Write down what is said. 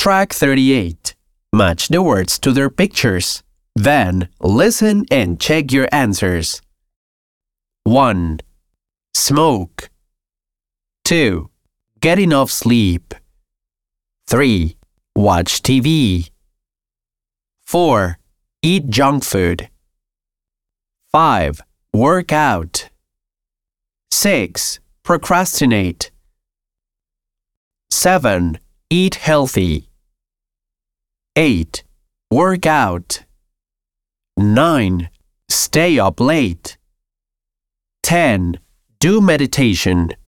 Track 38. Match the words to their pictures. Then, listen and check your answers. 1. Smoke. 2. Get enough sleep. 3. Watch TV. 4. Eat junk food. 5. Work out. 6. Procrastinate. 7. Eat healthy. 8. Work out. 9. Stay up late. 10. Do meditation.